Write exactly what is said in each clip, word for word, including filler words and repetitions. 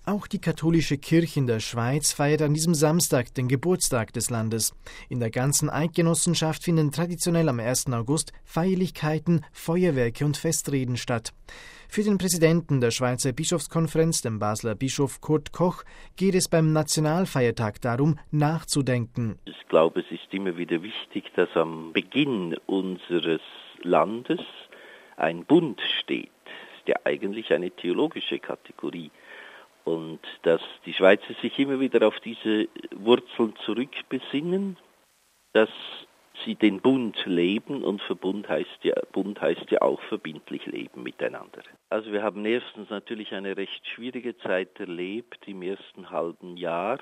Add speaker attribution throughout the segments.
Speaker 1: Auch die katholische Kirche in der Schweiz feiert an diesem Samstag den Geburtstag des Landes. In der ganzen Eidgenossenschaft finden traditionell am ersten August Feierlichkeiten, Feuerwerke und Festreden statt. Für den Präsidenten der Schweizer Bischofskonferenz, den Basler Bischof Kurt Koch, geht es beim Nationalfeiertag darum, nachzudenken.
Speaker 2: Ich glaube, es ist immer wieder wichtig, dass am Beginn unseres Landes ein Bund steht. Das ist ja eigentlich eine theologische Kategorie. Und dass die Schweizer sich immer wieder auf diese Wurzeln zurückbesinnen, dass sie den Bund leben, und Verbund heißt ja, Bund heißt ja auch verbindlich leben miteinander. Also wir haben erstens natürlich eine recht schwierige Zeit erlebt im ersten halben Jahr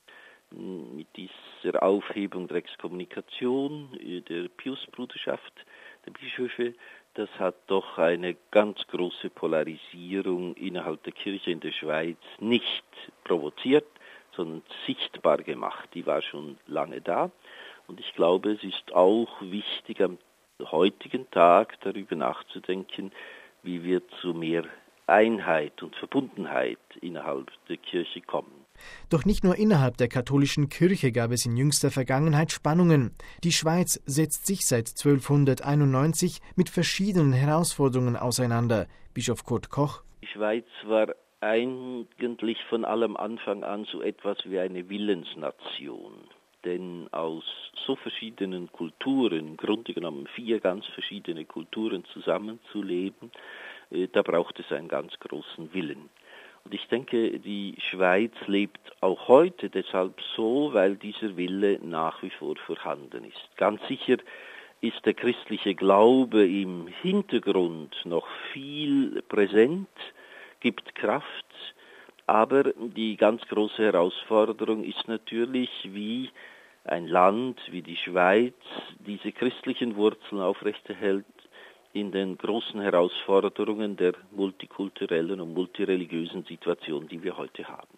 Speaker 2: mit dieser Aufhebung der Exkommunikation der Piusbruderschaft, der Bischöfe. Das hat doch eine ganz große Polarisierung innerhalb der Kirche in der Schweiz nicht provoziert, sondern sichtbar gemacht. Die war schon lange da. Und ich glaube, es ist auch wichtig, am heutigen Tag darüber nachzudenken, wie wir zu mehr Einheit und Verbundenheit innerhalb der Kirche kommen.
Speaker 1: Doch nicht nur innerhalb der katholischen Kirche gab es in jüngster Vergangenheit Spannungen. Die Schweiz setzt sich seit zwölfhunderteinundneunzig mit verschiedenen Herausforderungen auseinander. Bischof Kurt Koch:
Speaker 2: Die Schweiz war eigentlich von allem Anfang an so etwas wie eine Willensnation. Denn aus so verschiedenen Kulturen, im Grunde genommen vier ganz verschiedene Kulturen zusammenzuleben, da braucht es einen ganz großen Willen. Und ich denke, die Schweiz lebt auch heute deshalb so, weil dieser Wille nach wie vor vorhanden ist. Ganz sicher ist der christliche Glaube im Hintergrund noch viel präsent, gibt Kraft, aber die ganz große Herausforderung ist natürlich, wie ein Land wie die Schweiz diese christlichen Wurzeln aufrechterhält in den großen Herausforderungen der multikulturellen und multireligiösen Situation, die wir heute haben.